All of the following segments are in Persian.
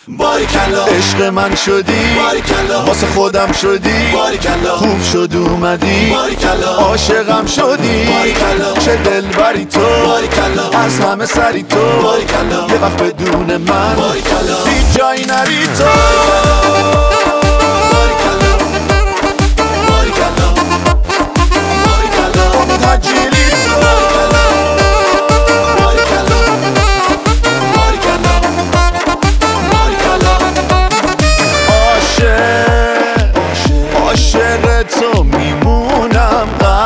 باریکلا عشق من شدی، باریکلا واسه خودم شدی، باریکلا خوب شد اومدی، باریکلا عاشقم شدی، باریکلا چه دلبری تو، باریکلا از همه سری تو، باریکلا یه وقت بدون من باریکلا هیچ جایی نری تو. عاشق تو میمونم،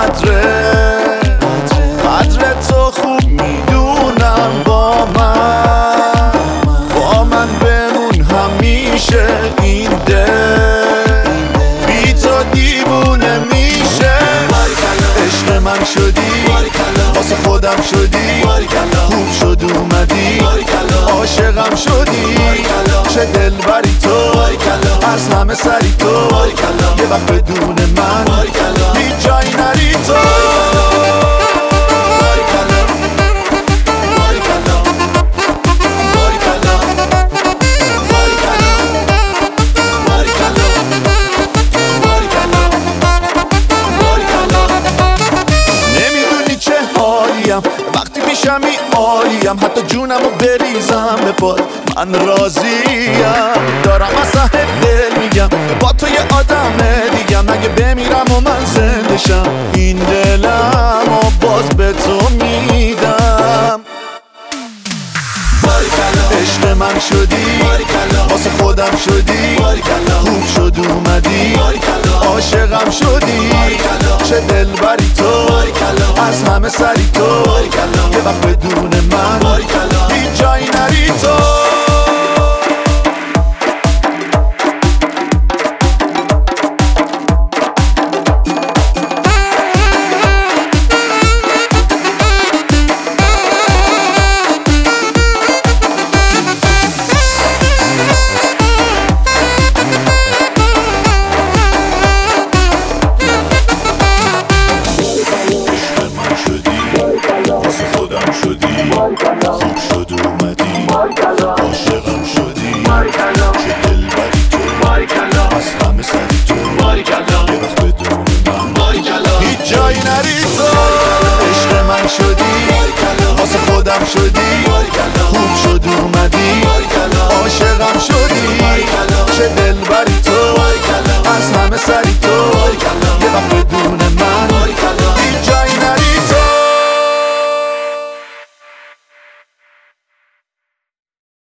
قدر تو خوب میدونم، با من بمون همیشه، این دل بی تو دیوونه میشه. عشق من شدی، واسه خودم شدی، خوب شد اومدی، عاشقم شدی، چه دلبری تو، از همه سری تو، یه وقت بدون من هیچ جایی نری تو. نمیدونی چه حالیم وقتی پیشمی، عالیم، حتی جونمو بریزم به پات من راضیم، دارم از ته دل میگم با تو یه آدم دیگم، اگه بمیرم و من زنده شم این دلم و باز به تو میدم. عشق من شدی، واسه خودم شدی، خوب شد اومدی، عاشقم شدی، چه دلبری تو، از همه سری تو، یه وقت بدون من هیچ جایی نری تو. خوب شد اومدی، عاشقم شدی.